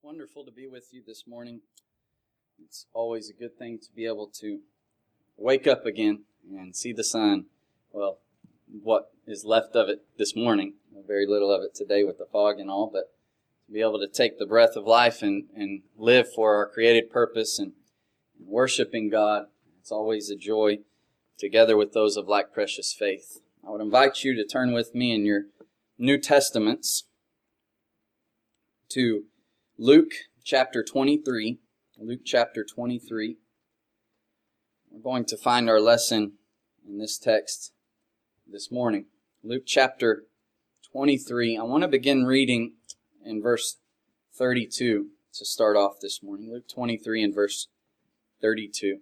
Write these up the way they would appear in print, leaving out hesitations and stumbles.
Wonderful to be with you this morning. It's always a good thing to be able to wake up again and see the sun. Well, what is left of it this morning. Very little of it today with the fog and all, but to be able to take the breath of life and live for our created purpose and worshiping God. It's always a joy together with those of like precious faith. I would invite you to turn with me in your New Testaments to Luke chapter 23. Luke chapter 23. We're going to find our lesson in this text this morning. Luke chapter 23. I want to begin reading in verse 32 to start off this morning. Luke 23 and verse 32.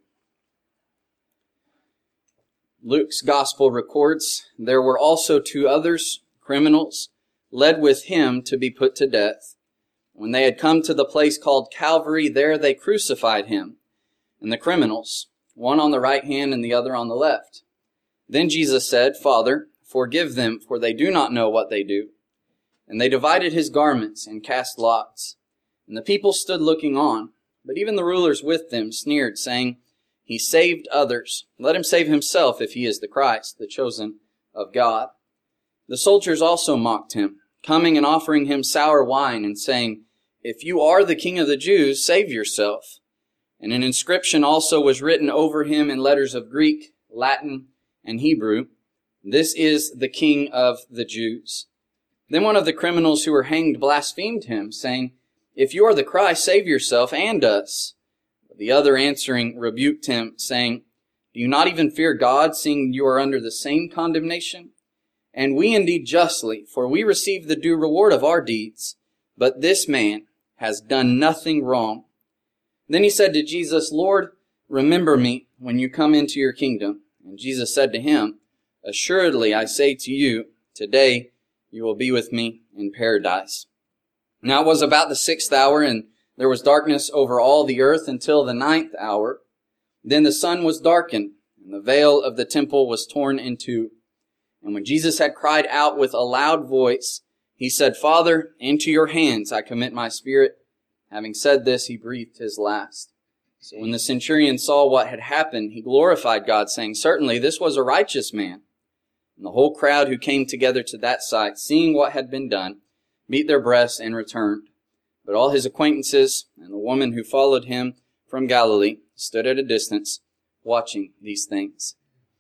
Luke's gospel records, "There were also two others, criminals, led with him to be put to death. When they had come to the place called Calvary, there they crucified him, and the criminals, one on the right hand and the other on the left. Then Jesus said, 'Father, forgive them, for they do not know what they do.' And they divided his garments and cast lots. And the people stood looking on. But even the rulers with them sneered, saying, 'He saved others. Let him save himself if he is the Christ, the chosen of God.' The soldiers also mocked him, coming and offering him sour wine and saying, 'If you are the King of the Jews, save yourself.' And an inscription also was written over him in letters of Greek, Latin, and Hebrew, 'This is the King of the Jews.' Then one of the criminals who were hanged blasphemed him, saying, 'If you are the Christ, save yourself and us.' But the other answering rebuked him, saying, 'Do you not even fear God, seeing you are under the same condemnation? And we indeed justly, for we receive the due reward of our deeds. But this man has done nothing wrong.' Then he said to Jesus, 'Lord, remember me when you come into your kingdom.' And Jesus said to him, 'Assuredly I say to you, today you will be with me in paradise.' Now it was about the 6th hour, and there was darkness over all the earth until the 9th hour. Then the sun was darkened, and the veil of the temple was torn in two. And when Jesus had cried out with a loud voice, he said, 'Father, into your hands I commit my spirit.' Having said this, he breathed his last. So when the centurion saw what had happened, he glorified God, saying, 'Certainly this was a righteous man.' And the whole crowd who came together to that sight, seeing what had been done, beat their breasts and returned. But all his acquaintances and the woman who followed him from Galilee stood at a distance, watching these things."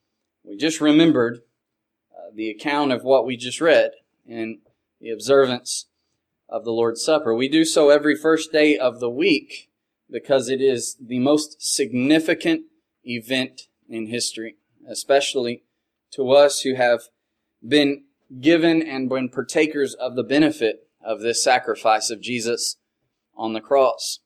We just remembered the account of what we just read in the observance of the Lord's Supper. We do so every first day of the week because it is the most significant event in history, especially to us who have been given and been partakers of the benefit of this sacrifice of Jesus on the cross.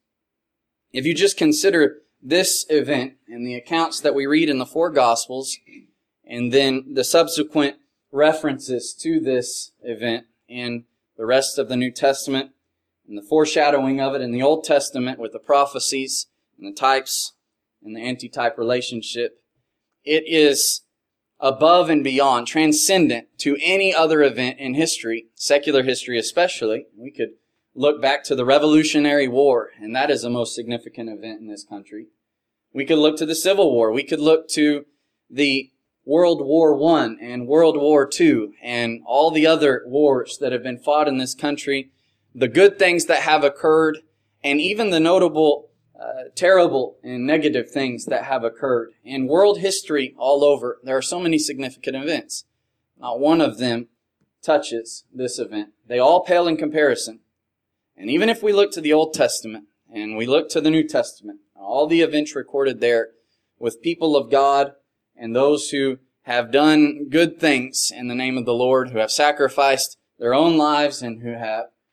If you just consider this event and the accounts that we read in the four Gospels, and then the subsequent references to this event in the rest of the New Testament, and the foreshadowing of it in the Old Testament with the prophecies and the types and the antitype relationship, it is above and beyond, transcendent to any other event in history, secular history especially. We could look back to the Revolutionary War, and that is a most significant event in this country. We could look to the Civil War. We could look to the World War I and World War II and all the other wars that have been fought in this country, the good things that have occurred, and even the notable, terrible and negative things that have occurred. In world history all over, there are so many significant events. Not one of them touches this event. They all pale in comparison. And even if we look to the Old Testament and we look to the New Testament, all the events recorded there with people of God and those who have done good things in the name of the Lord, who have sacrificed their own lives and who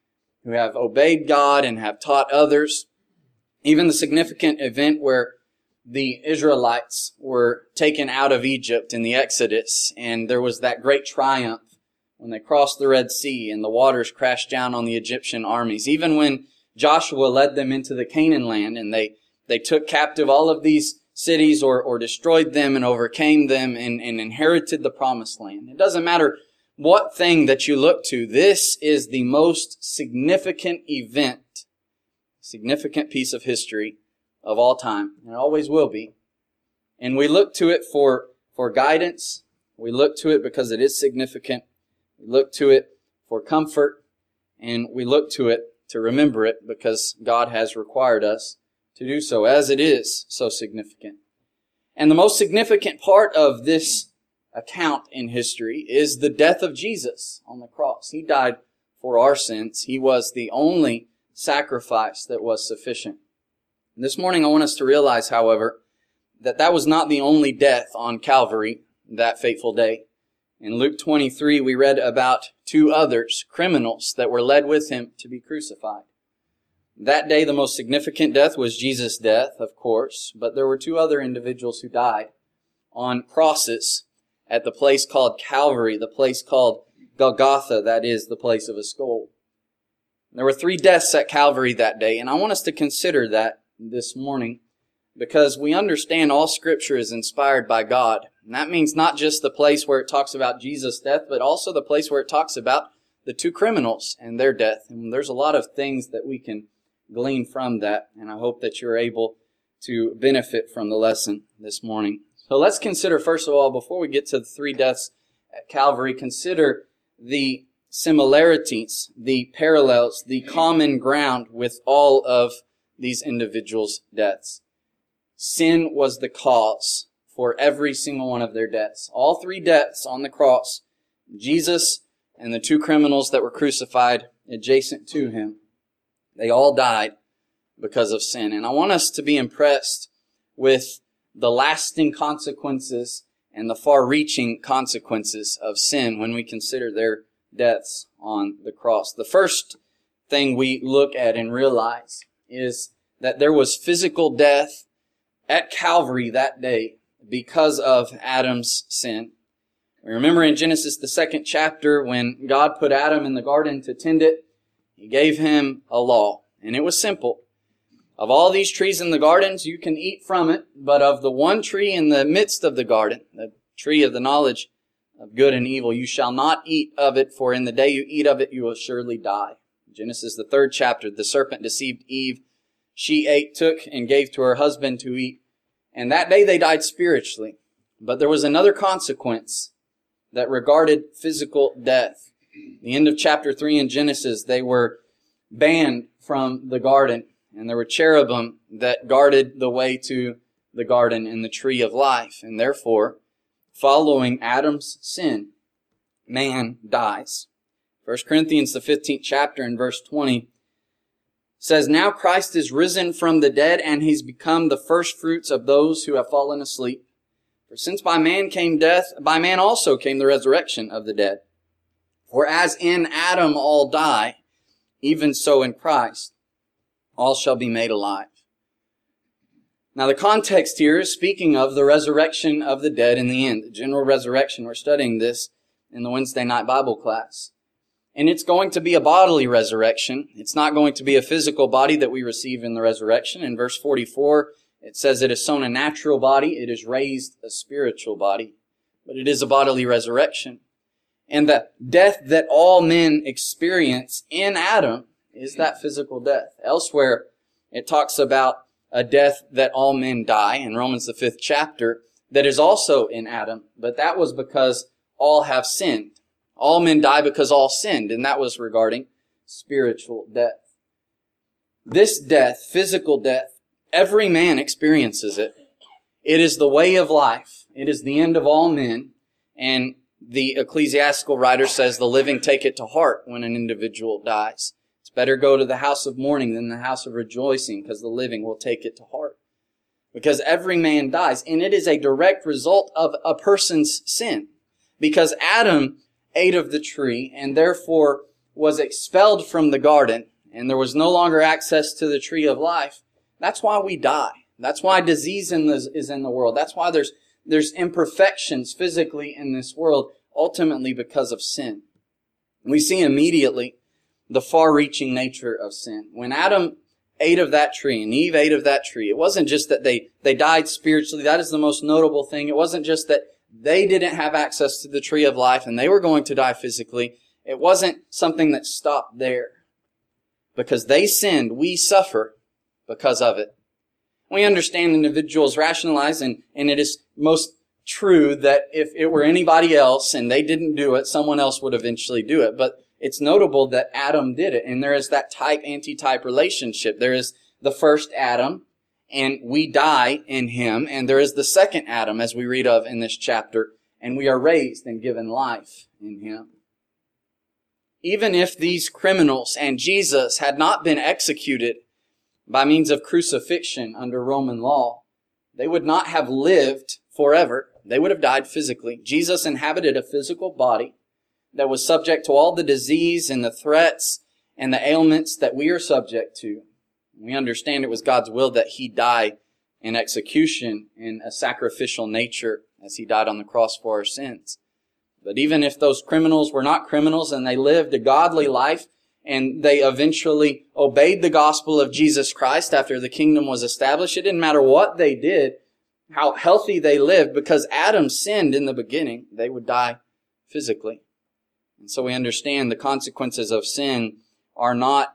have obeyed God and have taught others. Even the significant event where the Israelites were taken out of Egypt in the Exodus, and there was that great triumph when they crossed the Red Sea and the waters crashed down on the Egyptian armies. Even when Joshua led them into the Canaan land and they took captive all of these cities or destroyed them and overcame them and inherited the promised land. It doesn't matter what thing that you look to, this is the most significant event significant piece of history of all time, and it always will be. And we look to it for guidance. We look to it because it is significant. We look to it for comfort, and we look to it to remember it because God has required us to do so, as it is so significant. And the most significant part of this account in history is the death of Jesus on the cross. He died for our sins. He was the only sacrifice that was sufficient. This morning I want us to realize, however, that was not the only death on Calvary that fateful day. In Luke 23, we read about two others, criminals, that were led with him to be crucified. That day, the most significant death was Jesus' death, of course, but there were two other individuals who died on crosses at the place called Calvary, the place called Golgotha, that is, the place of a skull. There were three deaths at Calvary that day, and I want us to consider that this morning because we understand all Scripture is inspired by God. And that means not just the place where it talks about Jesus' death, but also the place where it talks about the two criminals and their death. And there's a lot of things that we can glean from that, and I hope that you're able to benefit from the lesson this morning. So let's consider, first of all, before we get to the three deaths at Calvary, consider the similarities, the parallels, the common ground with all of these individuals' deaths. Sin was the cause for every single one of their deaths. All three deaths on the cross, Jesus and the two criminals that were crucified adjacent to him, they all died because of sin. And I want us to be impressed with the lasting consequences and the far-reaching consequences of sin when we consider their deaths on the cross. The first thing we look at and realize is that there was physical death at Calvary that day because of Adam's sin. We remember in Genesis, the 2nd chapter, when God put Adam in the garden to tend it, He gave him a law, and it was simple. Of all these trees in the gardens, you can eat from it, but of the one tree in the midst of the garden, the tree of the knowledge of good and evil, you shall not eat of it, for in the day you eat of it, you will surely die. Genesis, the 3rd chapter, the serpent deceived Eve. She ate, took, and gave to her husband to eat. And that day they died spiritually. But there was another consequence that regarded physical death. The end of chapter 3 in Genesis, they were banned from the garden. And there were cherubim that guarded the way to the garden and the tree of life. And therefore, following Adam's sin, man dies. 1 Corinthians, the 15th chapter and verse 20 says, "Now Christ is risen from the dead, and He's become the first fruits of those who have fallen asleep. For since by man came death, by man also came the resurrection of the dead. For as in Adam all die, even so in Christ all shall be made alive." Now the context here is speaking of the resurrection of the dead in the end, the general resurrection. We're studying this in the Wednesday night Bible class. And it's going to be a bodily resurrection. It's not going to be a physical body that we receive in the resurrection. In verse 44, it says it is sown a natural body, it is raised a spiritual body. But it is a bodily resurrection. And the death that all men experience in Adam is that physical death. Elsewhere, it talks about a death that all men die in Romans the 5th chapter that is also in Adam. But that was because all have sinned. All men die because all sinned, and that was regarding spiritual death. This death, physical death, every man experiences it. It is the way of life. It is the end of all men. And the ecclesiastical writer says the living take it to heart when an individual dies. It's better go to the house of mourning than the house of rejoicing, because the living will take it to heart. Because every man dies, and it is a direct result of a person's sin. Because Adam ate of the tree and therefore was expelled from the garden, and there was no longer access to the tree of life. That's why we die. That's why disease is in the world. That's why there's imperfections physically in this world, ultimately because of sin. We see immediately the far-reaching nature of sin. When Adam ate of that tree and Eve ate of that tree, it wasn't just that they died spiritually. That is the most notable thing. It wasn't just that they didn't have access to the tree of life and they were going to die physically. It wasn't something that stopped there. Because they sinned, we suffer because of it. We understand individuals rationalize, and it is most true that if it were anybody else and they didn't do it, someone else would eventually do it. But it's notable that Adam did it, and there is that type-antitype relationship. There is the first Adam, and we die in him, and there is the second Adam, as we read of in this chapter, and we are raised and given life in him. Even if these criminals and Jesus had not been executed by means of crucifixion under Roman law, they would not have lived forever. They would have died physically. Jesus inhabited a physical body that was subject to all the disease and the threats and the ailments that we are subject to. We understand it was God's will that he die in execution in a sacrificial nature as he died on the cross for our sins. But even if those criminals were not criminals and they lived a godly life and they eventually obeyed the gospel of Jesus Christ after the kingdom was established, it didn't matter what they did, how healthy they lived, because Adam sinned in the beginning, they would die physically. And so we understand the consequences of sin are not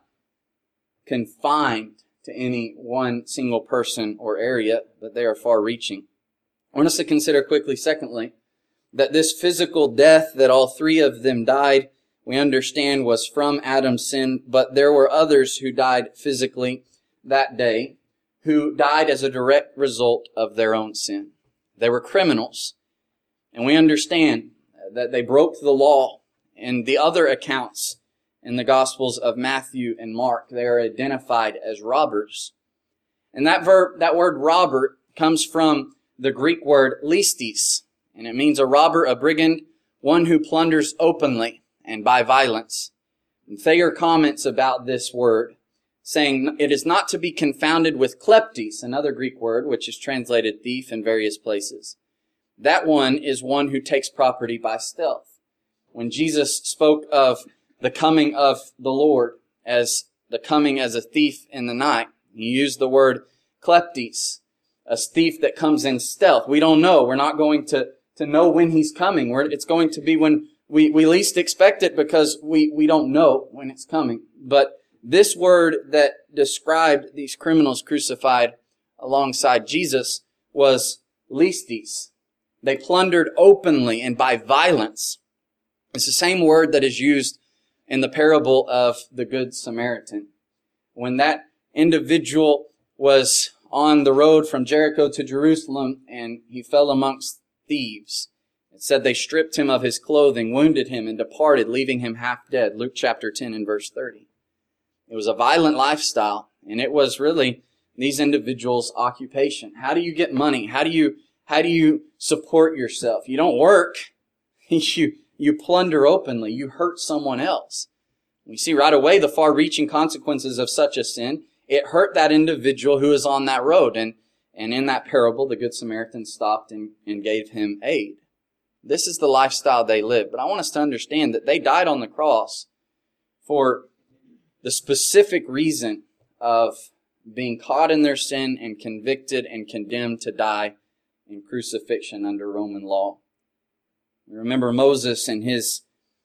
confined to any one single person or area, but they are far-reaching. I want us to consider quickly, secondly, that this physical death that all three of them died, we understand was from Adam's sin, but there were others who died physically that day who died as a direct result of their own sin. They were criminals, and we understand that they broke the law. In the other accounts in the Gospels of Matthew and Mark, they are identified as robbers. And that word robber comes from the Greek word listes, and it means a robber, a brigand, one who plunders openly and by violence. And Thayer comments about this word, saying it is not to be confounded with kleptes, another Greek word which is translated thief in various places. That one is one who takes property by stealth. When Jesus spoke of the coming of the Lord as the coming as a thief in the night, he used the word kleptes, a thief that comes in stealth. We don't know. We're not going to know when he's coming. It's going to be when we least expect it, because we don't know when it's coming. But this word that described these criminals crucified alongside Jesus was listes. They plundered openly and by violence. It's the same word that is used in the parable of the Good Samaritan. When that individual was on the road from Jericho to Jerusalem and he fell amongst thieves, it said they stripped him of his clothing, wounded him, and departed, leaving him half dead. Luke chapter 10 and verse 30. It was a violent lifestyle, and it was really these individuals' occupation. How do you get money? How do you support yourself? You don't work. You plunder openly. You hurt someone else. We see right away the far-reaching consequences of such a sin. It hurt that individual who is on that road. And in that parable, the Good Samaritan stopped and gave him aid. This is the lifestyle they lived. But I want us to understand that they died on the cross for the specific reason of being caught in their sin and convicted and condemned to die in crucifixion under Roman law. We remember Moses and his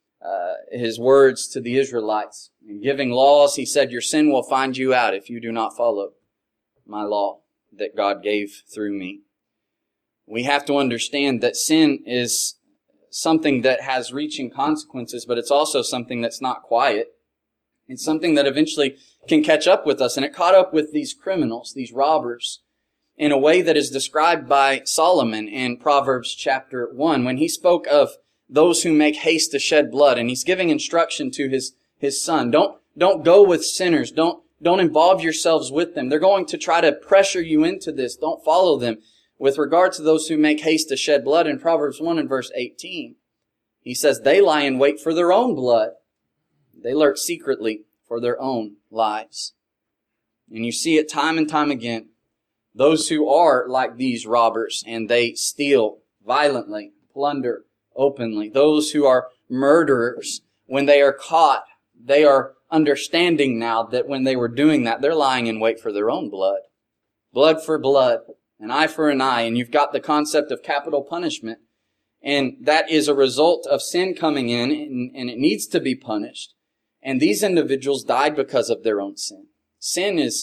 words to the Israelites. In giving laws, he said, your sin will find you out if you do not follow my law that God gave through me. We have to understand that sin is something that has reaching consequences, but it's also something that's not quiet. It's something that eventually can catch up with us. And it caught up with these criminals, these robbers, in a way that is described by Solomon in Proverbs chapter 1, when he spoke of those who make haste to shed blood. And he's giving instruction to his son. Don't go with sinners. Don't involve yourselves with them. They're going to try to pressure you into this. Don't follow them. With regard to those who make haste to shed blood, in Proverbs 1 and verse 18, he says, they lie in wait for their own blood. They lurk secretly for their own lives. And you see it time and time again. Those who are like these robbers, and they steal violently, plunder openly. Those who are murderers, when they are caught, they are understanding now that when they were doing that, they're lying in wait for their own blood. Blood for blood, an eye for an eye, and you've got the concept of capital punishment. And that is a result of sin coming in, and it needs to be punished. And these individuals died because of their own sin. Sin is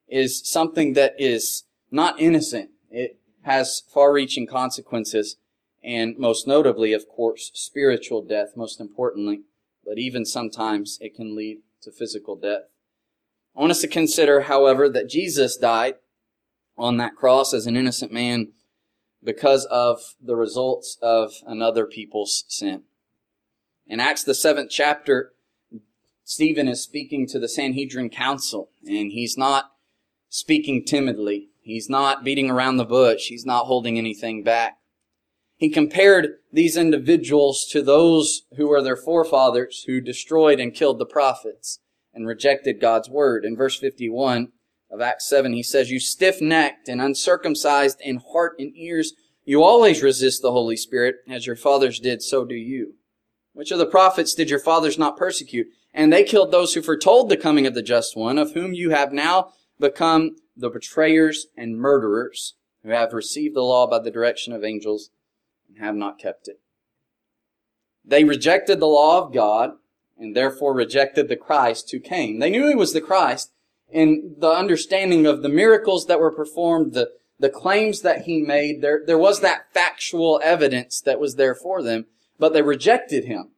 is something that is not innocent. It has far-reaching consequences, and most notably, of course, spiritual death, most importantly. But even sometimes it can lead to physical death. I want us to consider, however, that Jesus died on that cross as an innocent man because of the results of another people's sin. In Acts the 7th chapter, Stephen is speaking to the Sanhedrin council, and he's not speaking timidly. He's not beating around the bush. He's not holding anything back. He compared these individuals to those who were their forefathers who destroyed and killed the prophets and rejected God's word. In verse 51 of Acts 7, he says, "You stiff-necked and uncircumcised in heart and ears, you always resist the Holy Spirit, as your fathers did, so do you. Which of the prophets did your fathers not persecute? And they killed those who foretold the coming of the Just One, of whom you have now become the betrayers and murderers, who have received the law by the direction of angels and have not kept it." They rejected the law of God and therefore rejected the Christ who came. They knew he was the Christ in the understanding of the miracles that were performed, the claims that he made. There was that factual evidence that was there for them, but they rejected him.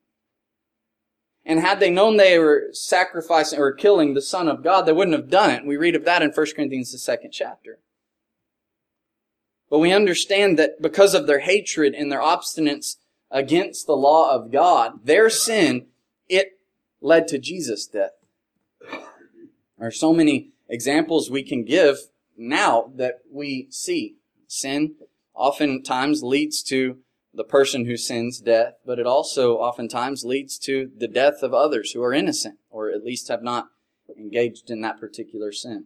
And had they known they were sacrificing or killing the Son of God, they wouldn't have done it. We read of that in 1 Corinthians, the 2nd chapter. But we understand that because of their hatred and their obstinance against the law of God, their sin, it led to Jesus' death. There are so many examples we can give now that we see. Sin oftentimes leads to the person who sins death, but it also oftentimes leads to the death of others who are innocent, or at least have not engaged in that particular sin.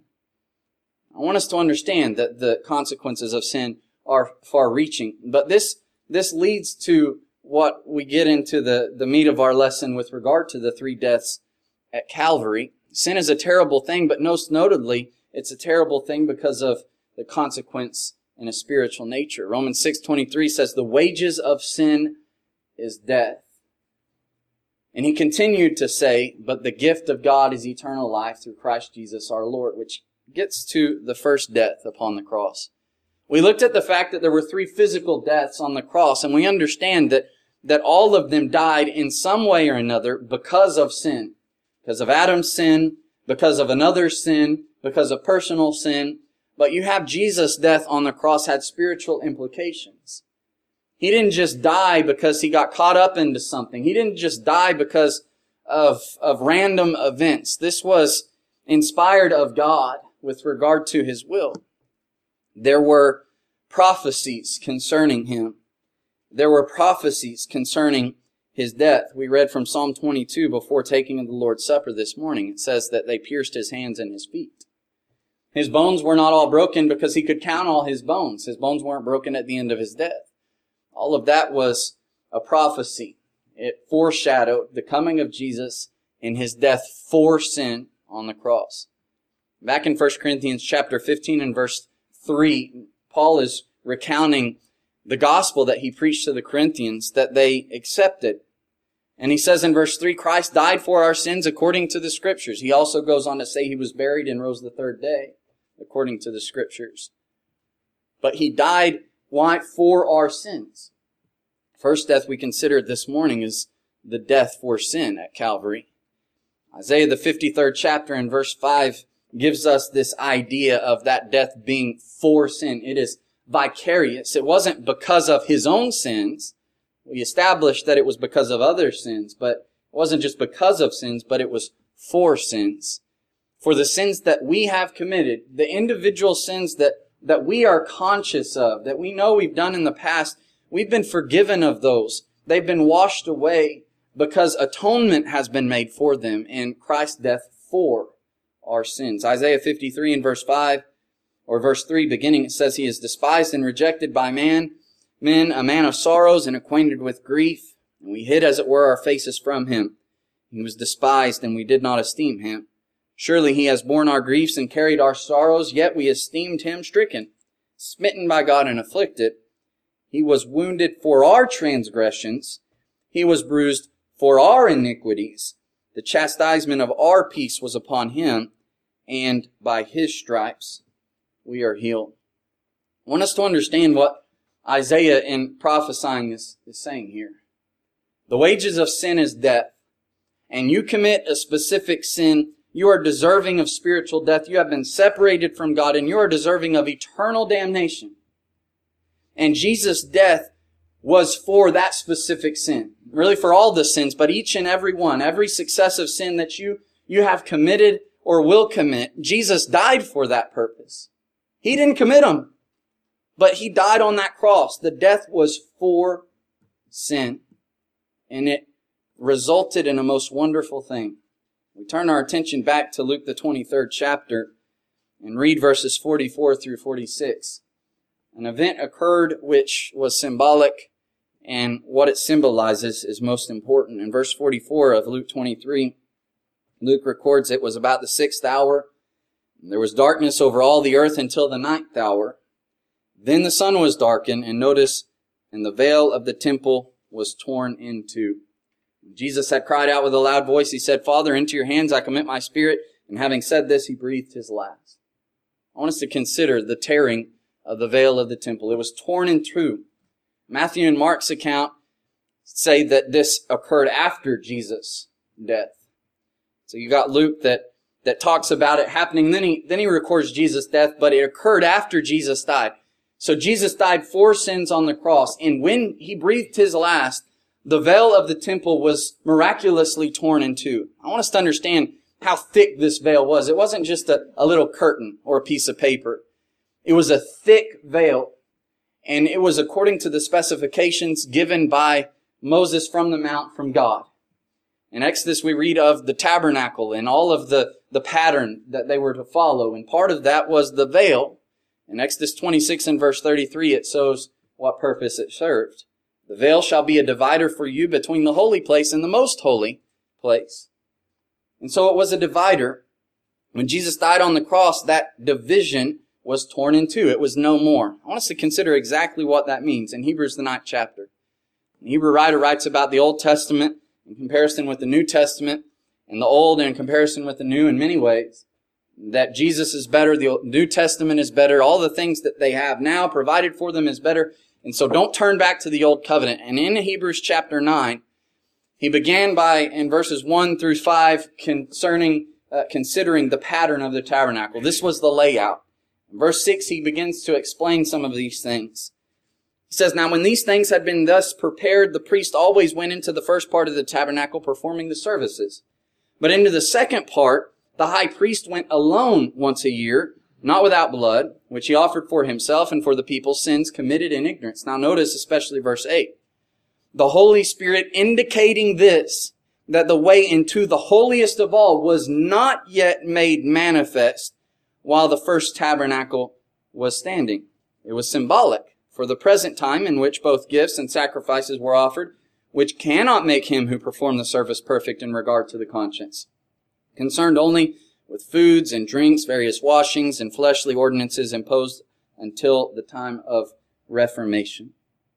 I want us to understand that the consequences of sin are far-reaching, but this leads to what we get into the meat of our lesson with regard to the 3 deaths at Calvary. Sin is a terrible thing, but most notably, it's a terrible thing because of the consequence in a spiritual nature. Romans 6:23 says, "The wages of sin is death." And he continued to say, "But the gift of God is eternal life through Christ Jesus our Lord," which gets to the first death upon the cross. We looked at the fact that there were 3 physical deaths on the cross, and we understand that all of them died in some way or another because of sin. Because of Adam's sin, because of another's sin, because of personal sin. But you have Jesus' death on the cross had spiritual implications. He didn't just die because he got caught up into something. He didn't just die because of random events. This was inspired of God with regard to his will. There were prophecies concerning him. There were prophecies concerning his death. We read from Psalm 22 before taking of the Lord's Supper this morning. It says that they pierced his hands and his feet. His bones were not all broken because he could count all his bones. His bones weren't broken at the end of his death. All of that was a prophecy. It foreshadowed the coming of Jesus and his death for sin on the cross. Back in 1 Corinthians chapter 15 and verse 3, Paul is recounting the gospel that he preached to the Corinthians that they accepted. And he says in verse 3, "Christ died for our sins according to the Scriptures." He also goes on to say he was buried and rose the 3rd day according to the Scriptures. But he died, why? For our sins. First death we considered this morning is the death for sin at Calvary. Isaiah the 53rd chapter and verse 5 gives us this idea of that death being for sin. It is vicarious. It wasn't because of his own sins. We established that it was because of other sins, but it wasn't just because of sins, but it was for sins. For the sins that we have committed, the individual sins that we are conscious of, that we know we've done in the past, we've been forgiven of those. They've been washed away because atonement has been made for them in Christ's death for our sins. Isaiah 53 and verse 5, or verse 3 beginning, it says, "He is despised and rejected by men, a man of sorrows and acquainted with grief, and we hid as it were our faces from him. He was despised and we did not esteem him. Surely he has borne our griefs and carried our sorrows, yet we esteemed him stricken, smitten by God and afflicted. He was wounded for our transgressions. He was bruised for our iniquities. The chastisement of our peace was upon him, and by His stripes we are healed. I want us to understand what Isaiah in prophesying is saying here. The wages of sin is death, and you commit a specific sin, you are deserving of spiritual death. You have been separated from God, and you are deserving of eternal damnation. And Jesus' death was for that specific sin. Really for all the sins, but each and every one, every successive sin that you have committed or will commit, Jesus died for that purpose. He didn't commit them, but He died on that cross. The death was for sin. And it resulted in a most wonderful thing. We turn our attention back to Luke the 23rd chapter and read verses 44 through 46. An event occurred which was symbolic, and what it symbolizes is most important. In verse 44 of Luke 23, Luke records it was about the 6th hour. There was darkness over all the earth until the 9th hour. Then the sun was darkened, and notice, and the veil of the temple was torn in two. Jesus had cried out with a loud voice. He said, Father, into your hands I commit my spirit. And having said this, He breathed His last. I want us to consider the tearing of the veil of the temple. It was torn in two. Matthew and Mark's account say that this occurred after Jesus' death. So you got Luke that talks about it happening. Then he records Jesus' death, but it occurred after Jesus died. So Jesus died for sins on the cross, and when He breathed His last, the veil of the temple was miraculously torn in two. I want us to understand how thick this veil was. It wasn't just a little curtain or a piece of paper. It was a thick veil, and it was according to the specifications given by Moses from the mount from God. In Exodus, we read of the tabernacle and all of the pattern that they were to follow, and part of that was the veil. In Exodus 26 and verse 33, it shows what purpose it served. The veil shall be a divider for you between the holy place and the most holy place. And so it was a divider. When Jesus died on the cross, that division was torn in two. It was no more. I want us to consider exactly what that means in Hebrews the 9th chapter. The Hebrew writer writes about the Old Testament in comparison with the New Testament, and the Old in comparison with the New in many ways. That Jesus is better, the New Testament is better, all the things that they have now provided for them is better. And so don't turn back to the Old Covenant. And in Hebrews chapter 9, he began by, in verses 1 through 5, considering the pattern of the tabernacle. This was the layout. In verse 6, he begins to explain some of these things. He says, Now when these things had been thus prepared, the priest always went into the first part of the tabernacle performing the services. But into the second part, the high priest went alone once a year, not without blood, which he offered for himself and for the people's sins committed in ignorance. Now notice especially verse 8. The Holy Spirit indicating this, that the way into the holiest of all was not yet made manifest while the first tabernacle was standing. It was symbolic for the present time in which both gifts and sacrifices were offered, which cannot make him who performed the service perfect in regard to the conscience. Concerned only with foods and drinks, various washings, and fleshly ordinances imposed until the time of Reformation.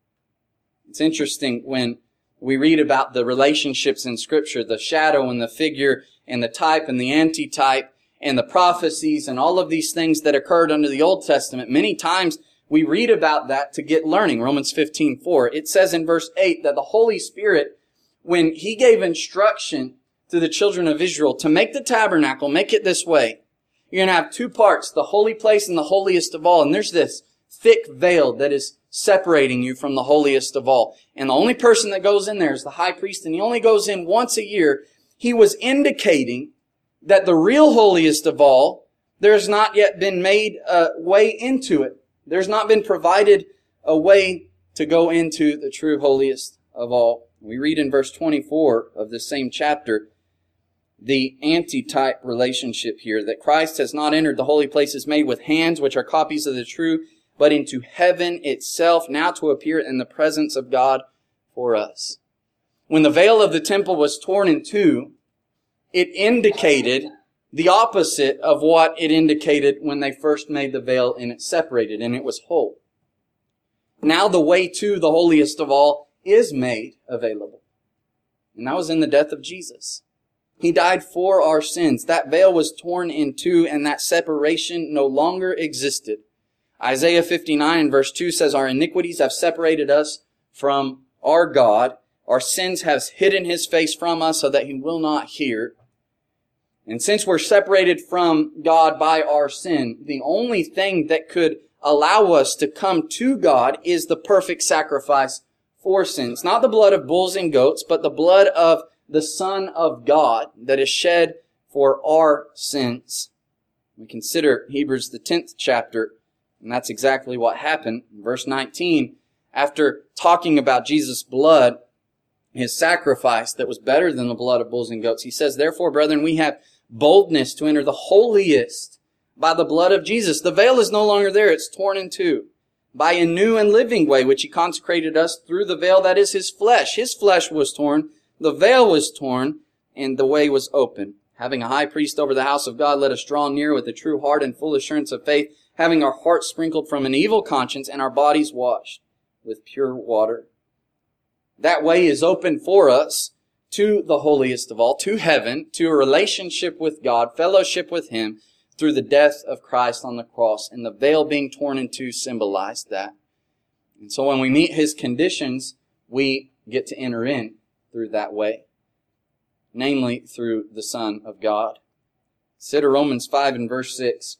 It's interesting when we read about the relationships in Scripture, the shadow and the figure and the type and the antitype and the prophecies and all of these things that occurred under the Old Testament. Many times we read about that to get learning. Romans 15:4. It says in verse 8 that the Holy Spirit, when He gave instruction to the children of Israel to make the tabernacle, make it this way. You're going to have two parts, the holy place and the holiest of all. And there's this thick veil that is separating you from the holiest of all. And the only person that goes in there is the high priest, and he only goes in once a year. He was indicating that the real holiest of all, there's not yet been made a way into it. There's not been provided a way to go into the true holiest of all. We read in verse 24 of this same chapter, the antitype relationship here, that Christ has not entered the holy places made with hands, which are copies of the true, but into heaven itself, now to appear in the presence of God for us. When the veil of the temple was torn in two, it indicated the opposite of what it indicated when they first made the veil and it separated and it was whole. Now the way to the holiest of all is made available. And that was in the death of Jesus. He died for our sins. That veil was torn in two, and that separation no longer existed. Isaiah 59 and verse 2 says, our iniquities have separated us from our God. Our sins have hidden His face from us so that He will not hear. And since we're separated from God by our sin, the only thing that could allow us to come to God is the perfect sacrifice for sins. Not the blood of bulls and goats, but the blood of the Son of God that is shed for our sins. We consider Hebrews the 10th chapter, and that's exactly what happened. In verse 19, after talking about Jesus' blood, His sacrifice that was better than the blood of bulls and goats, he says, therefore, brethren, we have boldness to enter the holiest by the blood of Jesus. The veil is no longer there. It's torn in two. By a new and living way, which He consecrated us through the veil that is His flesh. His flesh was torn. The veil was torn, and the way was open. Having a high priest over the house of God, let us draw near with a true heart and full assurance of faith, having our hearts sprinkled from an evil conscience and our bodies washed with pure water. That way is open for us to the holiest of all, to heaven, to a relationship with God, fellowship with Him, through the death of Christ on the cross. And the veil being torn in two symbolized that. And so when we meet His conditions, we get to enter in through that way, namely through the Son of God. Consider Romans 5 and verse 6.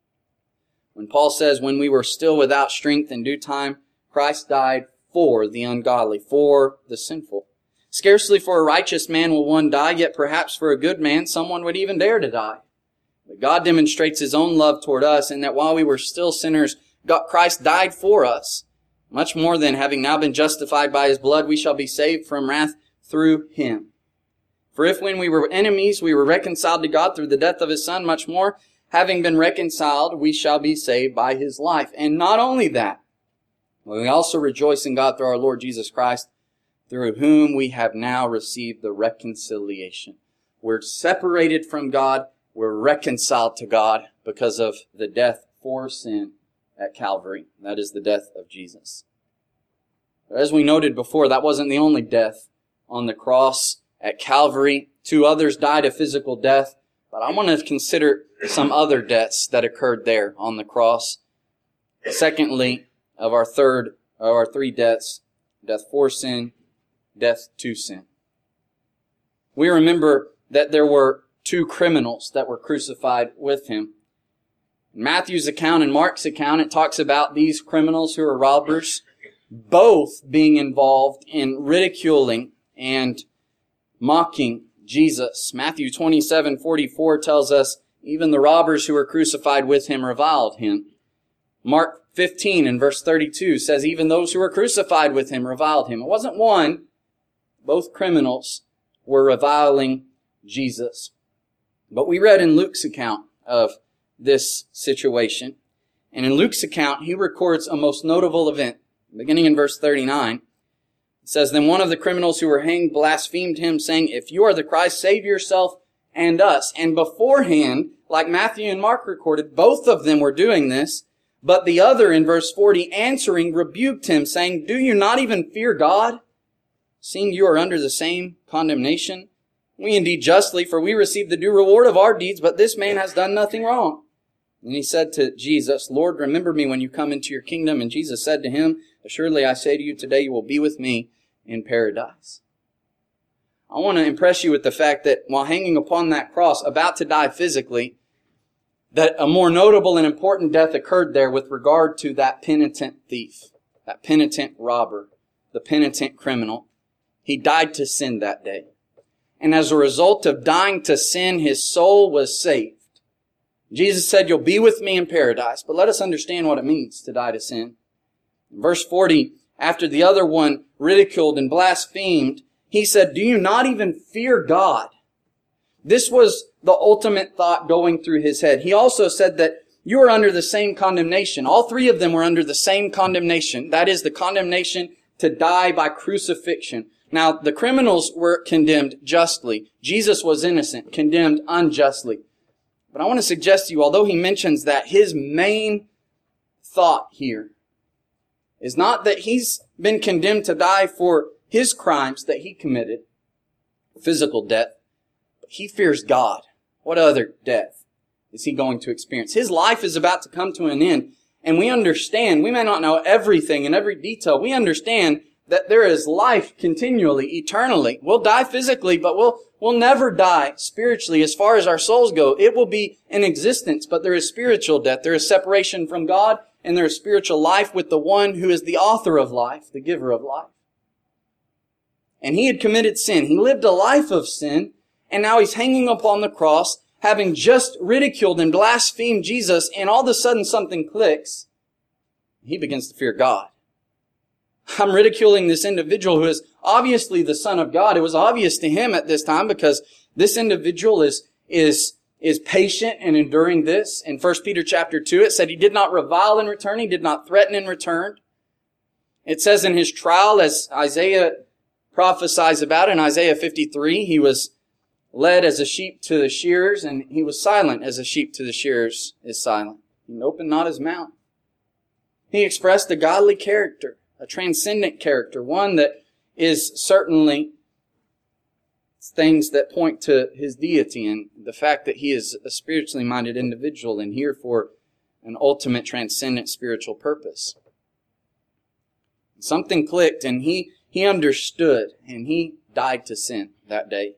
When Paul says, when we were still without strength in due time, Christ died for the ungodly, for the sinful. Scarcely for a righteous man will one die, yet perhaps for a good man someone would even dare to die. But God demonstrates His own love toward us in that while we were still sinners, Christ died for us. Much more than having now been justified by His blood, we shall be saved from wrath through Him. For if when we were enemies, we were reconciled to God through the death of His Son, much more, having been reconciled, we shall be saved by His life. And not only that, but we also rejoice in God through our Lord Jesus Christ, through whom we have now received the reconciliation. We're separated from God. We're reconciled to God because of the death for sin at Calvary. That is the death of Jesus. As we noted before, that wasn't the only death on the cross at Calvary. 2 others died a physical death. But I want to consider some other deaths that occurred there on the cross. Secondly, of our 3 deaths, death for sin, death to sin. We remember that there were 2 criminals that were crucified with Him. In Matthew's account and Mark's account, it talks about these criminals who are robbers, both being involved in ridiculing and mocking Jesus. Matthew 27:44 tells us, even the robbers who were crucified with Him reviled Him. Mark 15 and verse 32 says, even those who were crucified with Him reviled Him. It wasn't one. Both criminals were reviling Jesus. But we read in Luke's account of this situation. And in Luke's account, he records a most notable event. Beginning in verse 39, it says, then one of the criminals who were hanged blasphemed Him, saying, if you are the Christ, save yourself and us. And beforehand, like Matthew and Mark recorded, both of them were doing this. But the other, in verse 40, answering, rebuked him, saying, do you not even fear God, seeing you are under the same condemnation? We indeed justly, for we receive the due reward of our deeds, but this man has done nothing wrong. And he said to Jesus, Lord, remember me when you come into your kingdom. And Jesus said to him, assuredly I say to you, today you will be with me in paradise. I want to impress you with the fact that while hanging upon that cross, about to die physically, that a more notable and important death occurred there with regard to that penitent thief, that penitent robber, the penitent criminal. He died to sin that day. And as a result of dying to sin, his soul was saved. Jesus said, you'll be with me in paradise. But let us understand what it means to die to sin. In verse 40, after the other one ridiculed and blasphemed, he said, do you not even fear God? This was the ultimate thought going through his head. He also said that you are under the same condemnation. All 3 of them were under the same condemnation. That is the condemnation to die by crucifixion. Now, the criminals were condemned justly. Jesus was innocent, condemned unjustly. But I want to suggest to you, although he mentions that, his main thought here is not that he's been condemned to die for his crimes that he committed, physical death. he fears God. What other death is he going to experience? His life is about to come to an end. And we understand, we may not know everything in every detail. We understand that there is life continually, eternally. We'll die physically, but we'll never die spiritually as far as our souls go. It will be in existence, but there is spiritual death. There is separation from God, and there is spiritual life with the one who is the author of life, the giver of life. And he had committed sin. He lived a life of sin, and now he's hanging upon the cross, having just ridiculed and blasphemed Jesus, and all of a sudden something clicks. He begins to fear God. I'm ridiculing this individual who is obviously the Son of God. It was obvious to him at this time because this individual is patient and enduring this. In 1 Peter chapter 2, it said he did not revile in return. He did not threaten in return. It says in his trial, as Isaiah prophesies about in Isaiah 53, he was led as a sheep to the shearers, and he was silent as a sheep to the shearers is silent. He opened not his mouth. He expressed a godly character, a transcendent character, one that is certainly things that point to his deity and the fact that he is a spiritually minded individual and here for an ultimate transcendent spiritual purpose. Something clicked, and he understood, and he died to sin that day.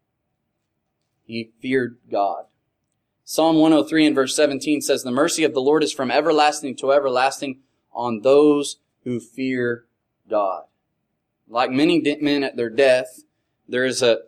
He feared God. Psalm 103 and verse 17 says, "The mercy of the Lord is from everlasting to everlasting on those who fear God." Like many men at their death, there is a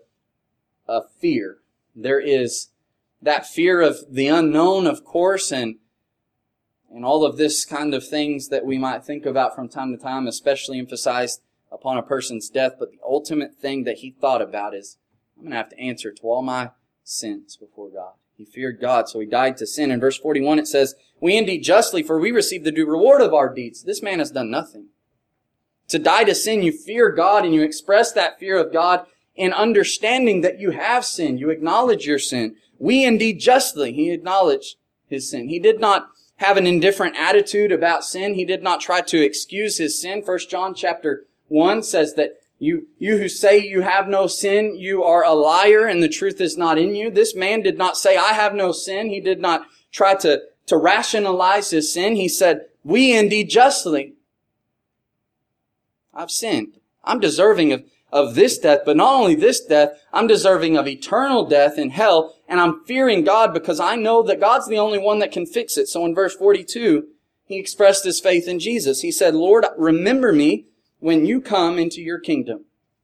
fear. There is that fear of the unknown, of course, and all of this kind of things that we might think about from time to time, especially emphasized upon a person's death. But the ultimate thing that he thought about is, I'm going to have to answer to all my sins before God. He feared God, so he died to sin. In verse 41 it says, "We indeed justly, for we receive the due reward of our deeds." This man has done nothing. To die to sin, you fear God, and you express that fear of God in understanding that you have sinned. You acknowledge your sin. We indeed justly, he acknowledged his sin. He did not have an indifferent attitude about sin. He did not try to excuse his sin. 1 John chapter 1 says that you who say you have no sin, you are a liar and the truth is not in you. This man did not say, I have no sin. He did not try to rationalize his sin. He said, we indeed justly. I've sinned. I'm deserving of this death, but not only this death, I'm deserving of eternal death in hell, and I'm fearing God because I know that God's the only one that can fix it. So in verse 42, he expressed his faith in Jesus. He said, Lord, remember me when you come into your kingdom.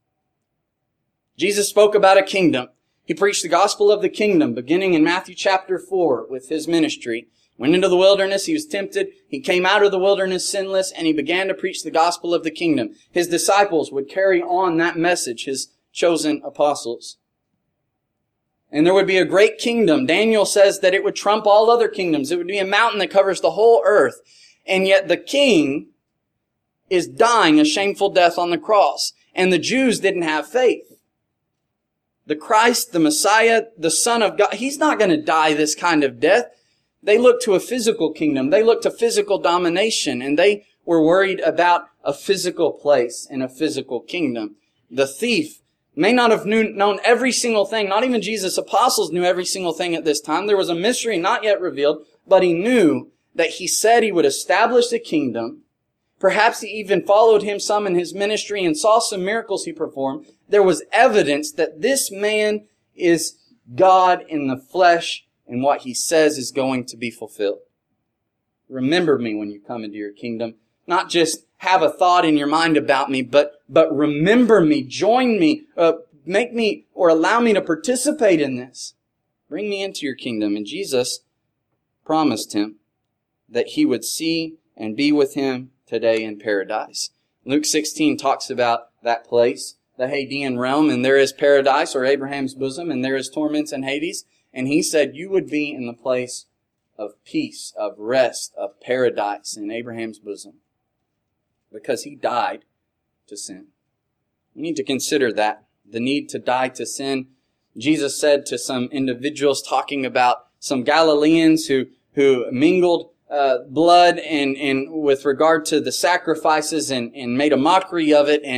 Jesus spoke about a kingdom. He preached the gospel of the kingdom beginning in Matthew chapter 4 with his ministry. Went into the wilderness, he was tempted, he came out of the wilderness sinless, and he began to preach the gospel of the kingdom. His disciples would carry on that message, his chosen apostles. And there would be a great kingdom. Daniel says that it would trump all other kingdoms. It would be a mountain that covers the whole earth. And yet the king is dying a shameful death on the cross. And the Jews didn't have faith. The Christ, the Messiah, the Son of God, he's not going to die this kind of death. They looked to a physical kingdom. They looked to physical domination, and they were worried about a physical place in a physical kingdom. The thief may not have known every single thing. Not even Jesus' apostles knew every single thing at this time. There was a mystery not yet revealed, but he knew that he said he would establish a kingdom. Perhaps he even followed him some in his ministry and saw some miracles he performed. There was evidence that this man is God in the flesh, and what he says is going to be fulfilled. Remember me when you come into your kingdom. Not just have a thought in your mind about me, but remember me, join me, make me or allow me to participate in this. Bring me into your kingdom. And Jesus promised him that he would see and be with him today in paradise. Luke 16 talks about that place, the Hadean realm, and there is paradise, or Abraham's bosom, and there is torments in Hades. And he said you would be in the place of peace, of rest, of paradise in Abraham's bosom, because he died to sin. You need to consider that, the need to die to sin. Jesus said to some individuals talking about some Galileans who mingled blood and with regard to the sacrifices and made a mockery of it and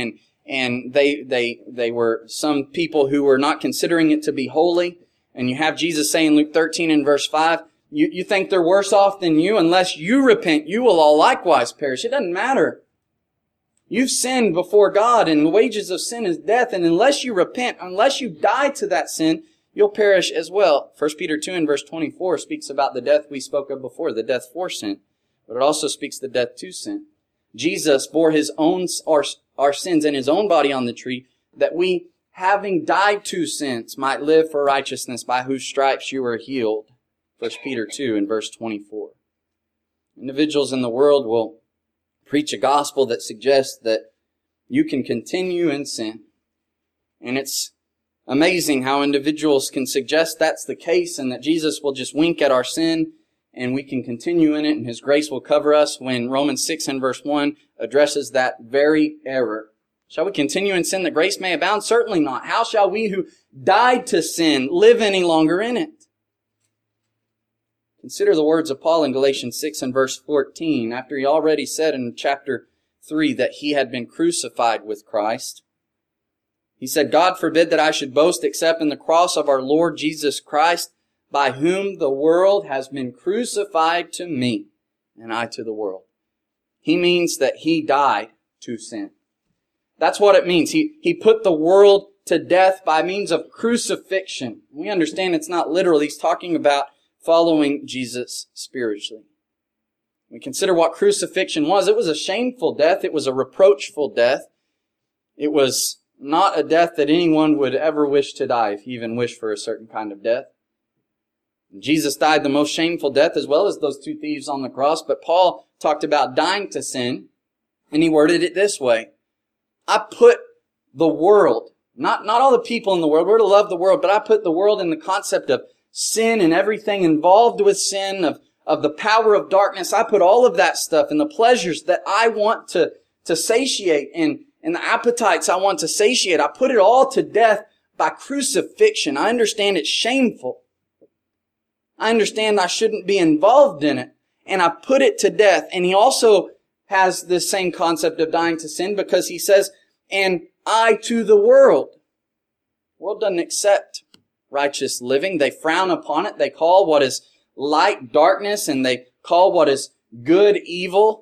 and they were some people who were not considering it to be holy. And you have Jesus saying in Luke 13 and verse 5, you think they're worse off than you? Unless you repent, you will all likewise perish. It doesn't matter. You've sinned before God, and the wages of sin is death. And unless you repent, unless you die to that sin, you'll perish as well. 1 Peter 2 and verse 24 speaks about the death we spoke of before, the death for sin. But it also speaks the death to sin. Jesus bore our sins in His own body on the tree, that we, having died to sins, might live for righteousness, by whose stripes you were healed. 1 Peter 2 and verse 24. Individuals in the world will preach a gospel that suggests that you can continue in sin. And it's amazing how individuals can suggest that's the case and that Jesus will just wink at our sin and we can continue in it and His grace will cover us, when Romans 6 and verse 1 addresses that very error. Shall we continue in sin that grace may abound? Certainly not. How shall we who died to sin live any longer in it? Consider the words of Paul in Galatians 6 and verse 14, after he already said in chapter 3 that he had been crucified with Christ. He said, God forbid that I should boast except in the cross of our Lord Jesus Christ, by whom the world has been crucified to me, and I to the world. He means that He died to sin. That's what it means. He put the world to death by means of crucifixion. We understand it's not literal. He's talking about following Jesus spiritually. We consider what crucifixion was. It was a shameful death. It was a reproachful death. It was not a death that anyone would ever wish to die, if you even wish for a certain kind of death. Jesus died the most shameful death, as well as those two thieves on the cross. But Paul talked about dying to sin, and he worded it this way. I put the world, not all the people in the world, we're to love the world, but I put the world in the concept of sin and everything involved with sin, of the power of darkness. I put all of that stuff and the pleasures that I want to satiate and the appetites I want to satiate. I put it all to death by crucifixion. I understand it's shameful. I understand I shouldn't be involved in it. And I put it to death. And he also has this same concept of dying to sin, because he says, and I to the world. The world doesn't accept righteous living. They frown upon it. They call what is light darkness, and they call what is good evil.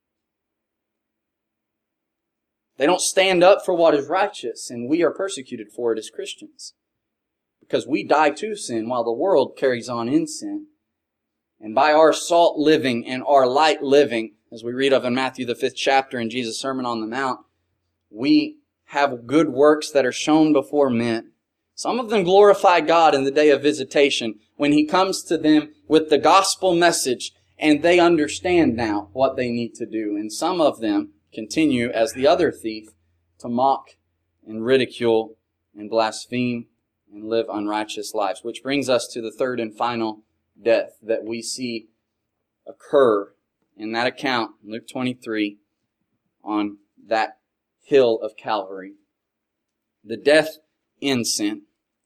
They don't stand up for what is righteous, and we are persecuted for it as Christians, because we die to sin while the world carries on in sin. And by our salt living and our light living, as we read of in Matthew the 5th chapter in Jesus' Sermon on the Mount, we have good works that are shown before men. Some of them glorify God in the day of visitation when He comes to them with the gospel message and they understand now what they need to do. And some of them continue, as the other thief, to mock and ridicule and blaspheme and live unrighteous lives. Which brings us to the third and final death that we see occur in that account, Luke 23, on that hill of Calvary. The death in sin.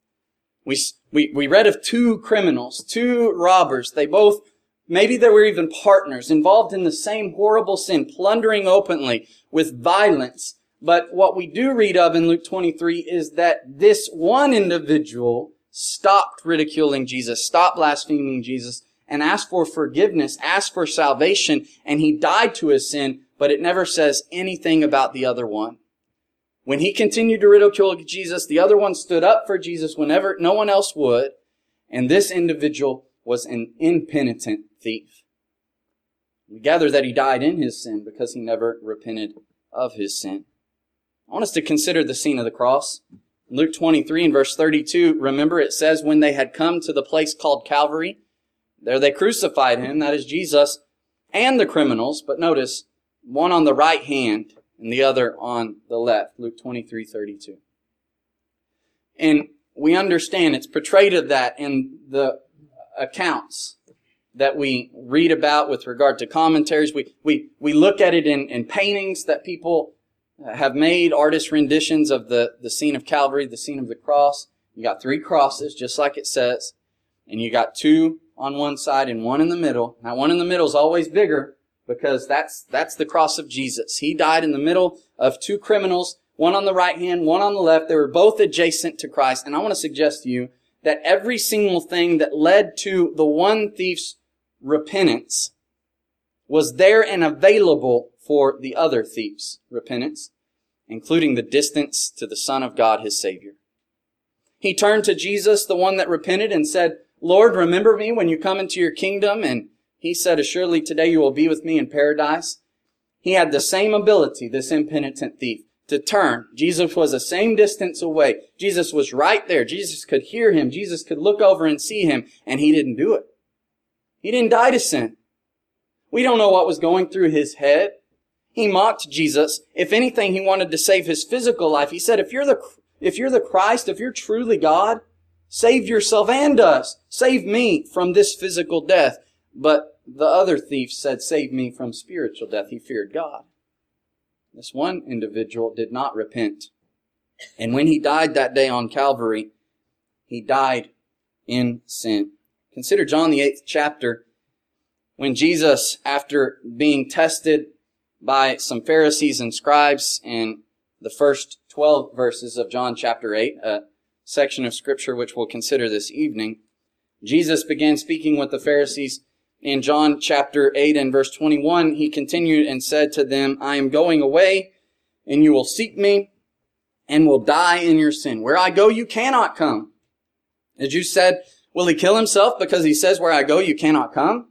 We read of two criminals, two robbers. They both, maybe they were even partners, involved in the same horrible sin, plundering openly with violence. But what we do read of in Luke 23 is that this one individual stopped ridiculing Jesus, stopped blaspheming Jesus, and asked for forgiveness, asked for salvation, and he died to his sin, but it never says anything about the other one. When he continued to ridicule Jesus, the other one stood up for Jesus whenever no one else would, and this individual was an impenitent thief. We gather that he died in his sin because he never repented of his sin. I want us to consider the scene of the cross. In Luke 23 and verse 32, remember it says, when they had come to the place called Calvary, there they crucified him, that is Jesus, and the criminals. But notice, one on the right hand and the other on the left. Luke 23:32. And we understand it's portrayed of that in the accounts that we read about with regard to commentaries. We look at it in paintings that people have made, artist renditions of the scene of Calvary, the scene of the cross. You got 3 crosses, just like it says. And you got 2 on one side and 1 in the middle. Now, 1 in the middle is always bigger because that's the cross of Jesus. He died in the middle of 2 criminals one on the right hand, one on the left. They were both adjacent to Christ. And I want to suggest to you that every single thing that led to the one thief's repentance was there and available for the other thief's repentance, including the distance to the Son of God, his Savior. He turned to Jesus, the one that repented, and said, Lord, remember me when you come into your kingdom. And he said, assuredly today you will be with me in paradise. He had the same ability, this impenitent thief, to turn. Jesus was the same distance away. Jesus was right there. Jesus could hear him. Jesus could look over and see him, and he didn't do it. He didn't die to sin. We don't know what was going through his head. He mocked Jesus. If anything, he wanted to save his physical life. He said, if you're the Christ, if you're truly God, save yourself and us. Save me from this physical death. But the other thief said, save me from spiritual death. He feared God. This one individual did not repent. And when he died that day on Calvary, he died in sin. Consider John the 8th chapter, when Jesus, after being tested by some Pharisees and scribes in the first 12 verses of John chapter 8, a section of Scripture which we'll consider this evening, Jesus began speaking with the Pharisees. In John chapter 8 and verse 21, he continued and said to them, I am going away, and you will seek me, and will die in your sin. Where I go, you cannot come. As you said, will he kill himself because he says, where I go, you cannot come?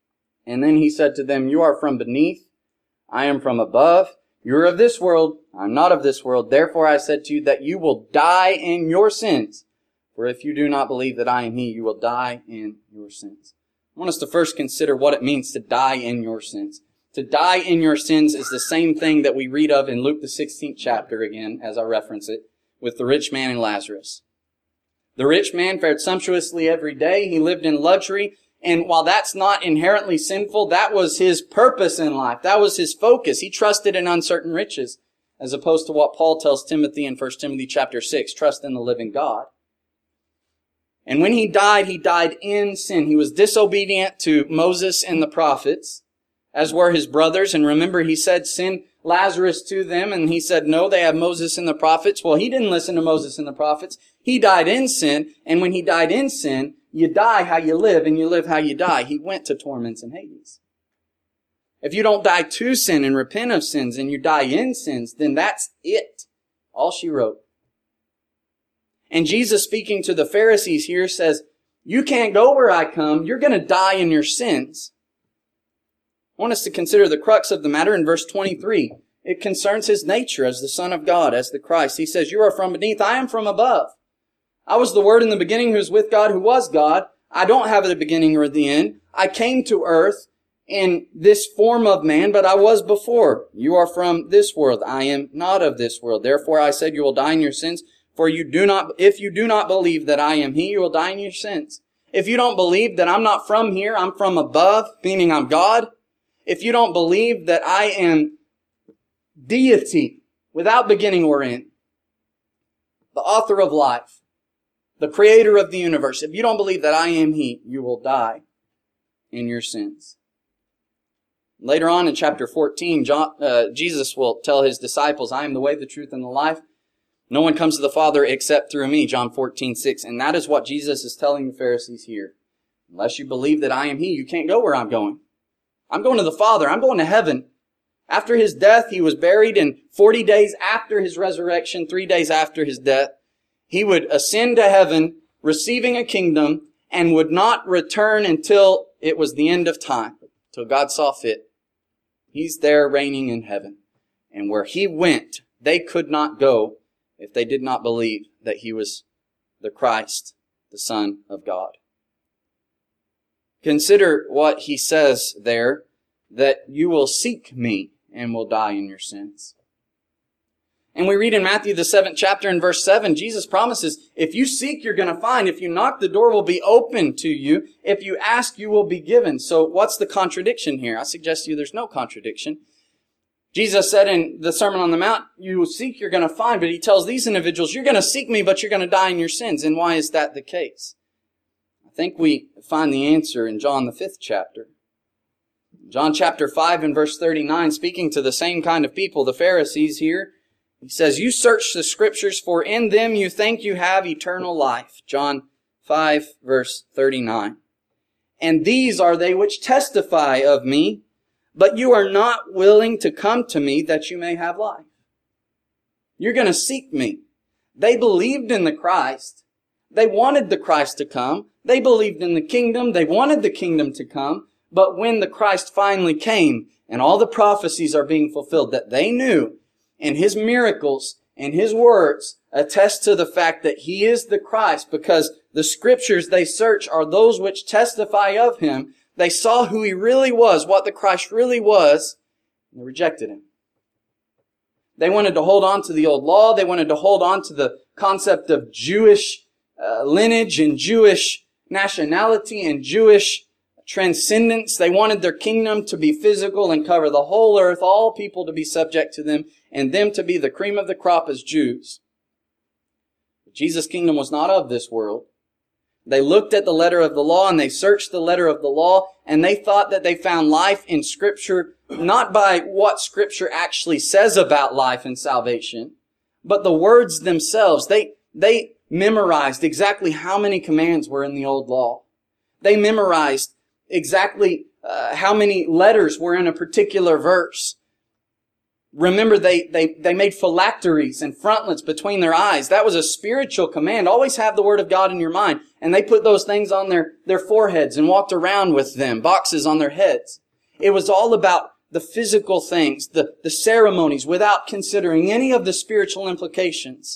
And then he said to them, you are from beneath, I am from above. You are of this world, I am not of this world. Therefore I said to you that you will die in your sins. For if you do not believe that I am he, you will die in your sins. I want us to first consider what it means to die in your sins. To die in your sins is the same thing that we read of in Luke the 16th chapter again, as I reference it, with the rich man and Lazarus. The rich man fared sumptuously every day. He lived in luxury. And while that's not inherently sinful, that was his purpose in life. That was his focus. He trusted in uncertain riches, as opposed to what Paul tells Timothy in 1 Timothy chapter 6, trust in the living God. And when he died in sin. He was disobedient to Moses and the prophets, as were his brothers. And remember, he said, send Lazarus to them. And he said, no, they have Moses and the prophets. Well, he didn't listen to Moses and the prophets. He died in sin. And when he died in sin, you die how you live, and you live how you die. He went to torments in Hades. If you don't die to sin and repent of sins, and you die in sins, then that's it. All she wrote. And Jesus, speaking to the Pharisees here, says, you can't go where I come. You're going to die in your sins. I want us to consider the crux of the matter in verse 23. It concerns his nature as the Son of God, as the Christ. He says, you are from beneath, I am from above. I was the Word in the beginning who was with God, who was God. I don't have the beginning or the end. I came to earth in this form of man, but I was before. You are from this world. I am not of this world. Therefore I said you will die in your sins. For if you do not believe that I am he, you will die in your sins. If you don't believe that I'm not from here, I'm from above, meaning I'm God. If you don't believe that I am deity without beginning or end, the author of life, the creator of the universe, if you don't believe that I am he, you will die in your sins. Later on in chapter 14, Jesus will tell his disciples, I am the way, the truth, and the life. No one comes to the Father except through me, John 14:6. And that is what Jesus is telling the Pharisees here. Unless you believe that I am he, you can't go where I'm going. I'm going to the Father. I'm going to heaven. After his death, he was buried, and 40 days after his resurrection, 3 days after his death, he would ascend to heaven, receiving a kingdom, and would not return until it was the end of time, till God saw fit. He's there reigning in heaven. And where he went, they could not go if they did not believe that he was the Christ, the Son of God. Consider what he says there, that you will seek me and will die in your sins. And we read in Matthew the 7th chapter in verse 7, Jesus promises, if you seek, you're going to find. If you knock, the door will be open to you. If you ask, you will be given. So what's the contradiction here? I suggest to you there's no contradiction. Jesus said in the Sermon on the Mount, you will seek, you're going to find. But he tells these individuals, you're going to seek me, but you're going to die in your sins. And why is that the case? I think we find the answer in John the 5th chapter. John chapter 5 and verse 39, speaking to the same kind of people, the Pharisees here, He says, you search the Scriptures, for in them you think you have eternal life. John 5, verse 39. And these are they which testify of me, but you are not willing to come to me that you may have life. You're going to seek me. They believed in the Christ. They wanted the Christ to come. They believed in the kingdom. They wanted the kingdom to come. But when the Christ finally came and all the prophecies are being fulfilled that they knew, and His miracles and His words attest to the fact that He is the Christ, because the Scriptures they search are those which testify of Him. They saw who He really was, what the Christ really was, and they rejected Him. They wanted to hold on to the old law. They wanted to hold on to the concept of Jewish lineage and Jewish nationality and Jewish transcendence. They wanted their kingdom to be physical and cover the whole earth, all people to be subject to them, and them to be the cream of the crop as Jews. But Jesus' kingdom was not of this world. They looked at the letter of the law and they searched the letter of the law, and they thought that they found life in Scripture, not by what Scripture actually says about life and salvation, but the words themselves. They memorized exactly how many commands were in the old law. They memorized exactly how many letters were in a particular verse. Remember, they made phylacteries and frontlets between their eyes. That was a spiritual command. Always have the Word of God in your mind. And they put those things on their foreheads and walked around with them, boxes on their heads. It was all about the physical things, the ceremonies, without considering any of the spiritual implications.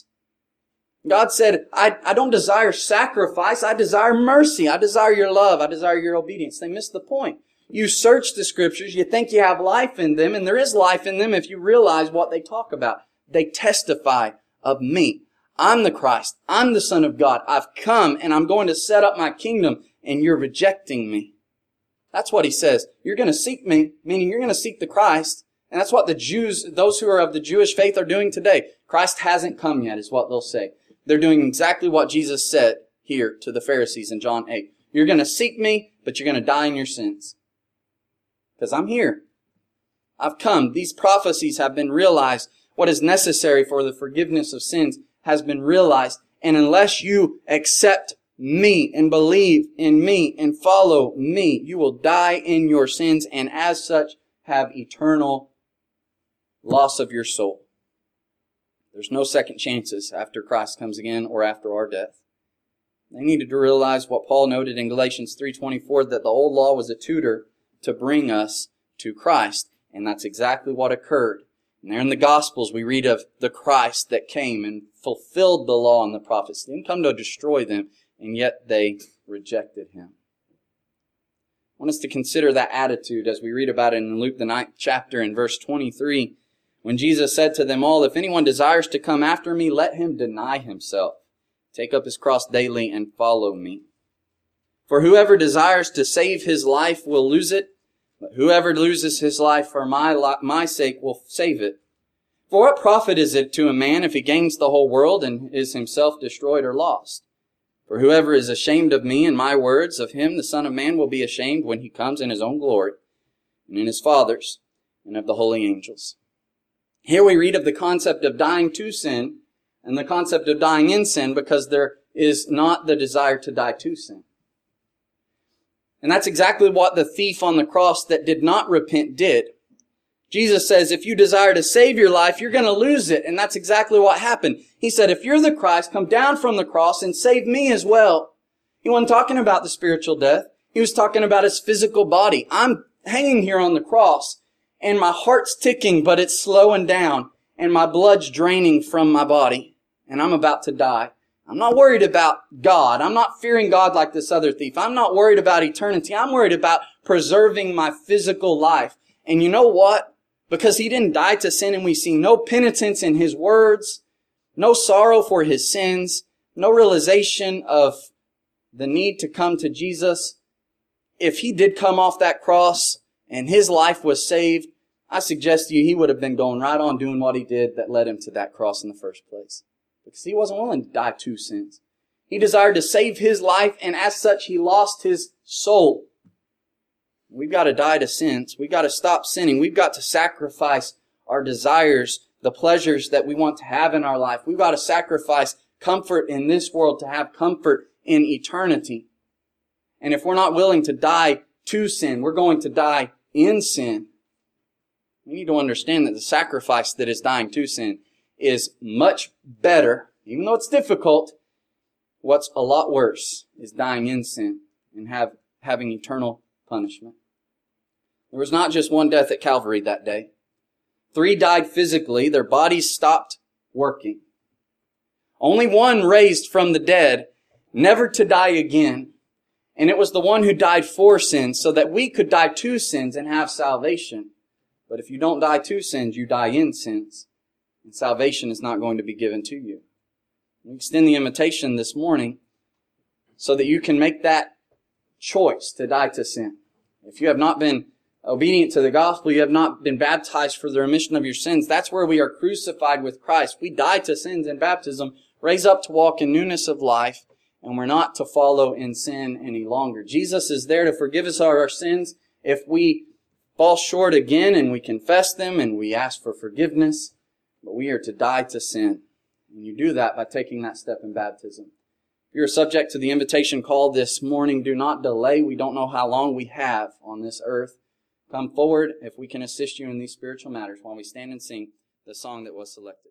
God said, I don't desire sacrifice. I desire mercy. I desire your love. I desire your obedience. They missed the point. You search the Scriptures. You think you have life in them, and there is life in them if you realize what they talk about. They testify of me. I'm the Christ. I'm the Son of God. I've come, and I'm going to set up my kingdom, and you're rejecting me. That's what He says. You're going to seek me, meaning you're going to seek the Christ. And that's what the Jews, those who are of the Jewish faith, are doing today. Christ hasn't come yet, is what they'll say. They're doing exactly what Jesus said here to the Pharisees in John 8. You're going to seek me, but you're going to die in your sins. Because I'm here. I've come. These prophecies have been realized. What is necessary for the forgiveness of sins has been realized. And unless you accept me and believe in me and follow me, you will die in your sins and as such have eternal loss of your soul. There's no second chances after Christ comes again or after our death. They needed to realize what Paul noted in Galatians 3:24, that the old law was a tutor to bring us to Christ. And that's exactly what occurred. And there in the Gospels we read of the Christ that came and fulfilled the law and the prophets. He didn't come to destroy them, and yet they rejected Him. I want us to consider that attitude as we read about it in Luke the 9th chapter in verse 23. When Jesus said to them all, if anyone desires to come after me, let him deny himself, take up his cross daily, and follow me. For whoever desires to save his life will lose it, but whoever loses his life for my sake will save it. For what profit is it to a man if he gains the whole world and is himself destroyed or lost? For whoever is ashamed of me and my words, of him the Son of Man will be ashamed when He comes in His own glory, and in His Father's, and of the holy angels. Here we read of the concept of dying to sin and the concept of dying in sin, because there is not the desire to die to sin. And that's exactly what the thief on the cross that did not repent did. Jesus says, if you desire to save your life, you're going to lose it. And that's exactly what happened. He said, if you're the Christ, come down from the cross and save me as well. He wasn't talking about the spiritual death. He was talking about His physical body. I'm hanging here on the cross, and my heart's ticking, but it's slowing down, and my blood's draining from my body, and I'm about to die. I'm not worried about God. I'm not fearing God like this other thief. I'm not worried about eternity. I'm worried about preserving my physical life. And you know what? Because He didn't die to sin, and we see no penitence in His words, no sorrow for His sins, no realization of the need to come to Jesus. If He did come off that cross and His life was saved, I suggest to you He would have been going right on doing what He did that led Him to that cross in the first place. Because He wasn't willing to die to sins. He desired to save His life, and as such He lost His soul. We've got to die to sins. We've got to stop sinning. We've got to sacrifice our desires, the pleasures that we want to have in our life. We've got to sacrifice comfort in this world to have comfort in eternity. And if we're not willing to die to sin, we're going to die in sin. We need to understand that the sacrifice that is dying to sin is much better, even though it's difficult. What's a lot worse is dying in sin and having eternal punishment. There was not just one death at Calvary that day. 3 died physically. Their bodies stopped working. Only one raised from the dead, never to die again. And it was the one who died for sins so that we could die to sins and have salvation. But if you don't die to sins, you die in sins. And salvation is not going to be given to you. We extend the invitation this morning so that you can make that choice to die to sin. If you have not been obedient to the gospel, you have not been baptized for the remission of your sins, that's where we are crucified with Christ. We die to sins in baptism, raise up to walk in newness of life, and we're not to follow in sin any longer. Jesus is there to forgive us our sins if we fall short again and we confess them and we ask for forgiveness. But we are to die to sin. And you do that by taking that step in baptism. If you're subject to the invitation call this morning, do not delay. We don't know how long we have on this earth. Come forward if we can assist you in these spiritual matters while we stand and sing the song that was selected.